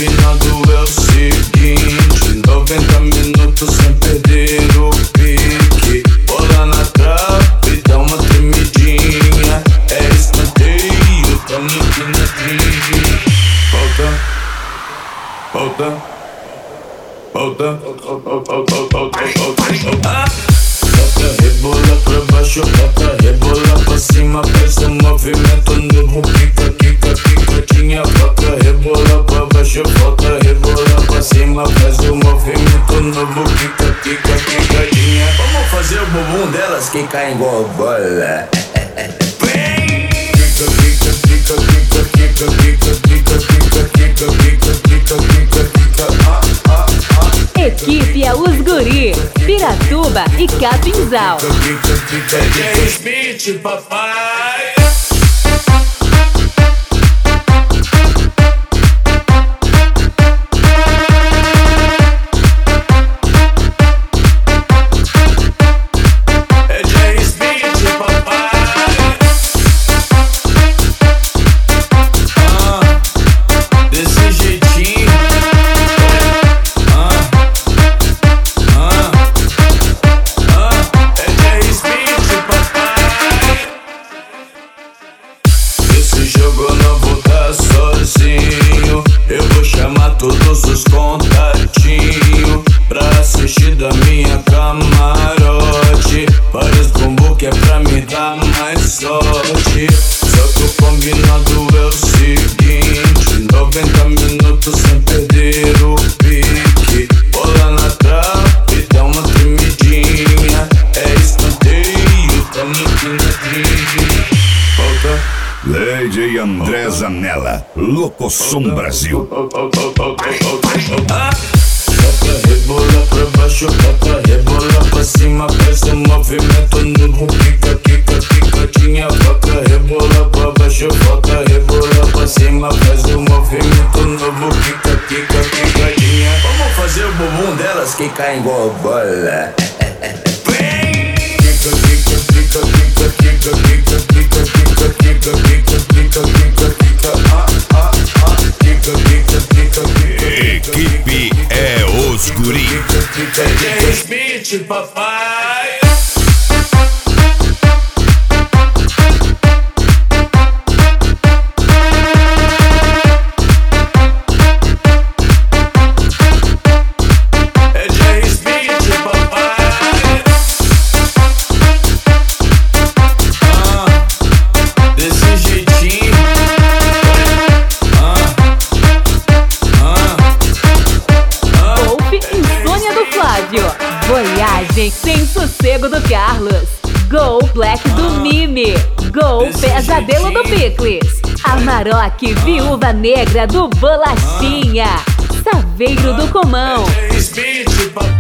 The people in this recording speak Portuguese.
combinado é o seguinte: 90 minutos sem perder o pique. Bola na trave, dá uma tremidinha. É escanteio, tamo aqui na trilha. Volta, volta, Bota, rebola pra baixo, bota, rebola pra cima. Faz um movimento novo, quica, quica, quicadinha. Bota, rebola pra baixo, bota, rebola pra cima. Faz um movimento novo, quica, quica, quicadinha. Vamos fazer o bumbum delas quicar igual bola. Vem! Quica, quica, quica, quica, quica, quica, quica, quica, quica, quica, quica, quica, quica. Equipe é os guri, Piratuba e Capinzal. DJ Smith, papai. Eu vou chamar todos os contatinhos pra assistir da minha camarote. Vários bumbum que é pra me dar mais sorte. Só que o combinado é o seguinte: 90 minutos sem perder o pique. Bola na trave, dá uma tremidinha. É escanteio, tamo aqui na trilha. Volta. Lady André Zanella, Locosom Brasil. Bota, rebola pra baixo, bota, rebola pra cima. Faz um movimento novo, quica, quica, quicadinha. Bota, rebola pra baixo, bota, rebola pra cima. Faz um movimento novo, quica, quica, quicadinha. Vamos fazer o bumbum delas quicar igual bola. Vem! Quica, quica, quica, quica, quica, quica, quica, quica, quica, quica, quica, quica, Equipe é os guri. DJ Smith, papai. Voyagem sem sossego do Carlos. Gol Black do Mime. Gol Pesadelo do Picles. Amarok Viúva Negra do Bolachinha. Saveiro do Comão.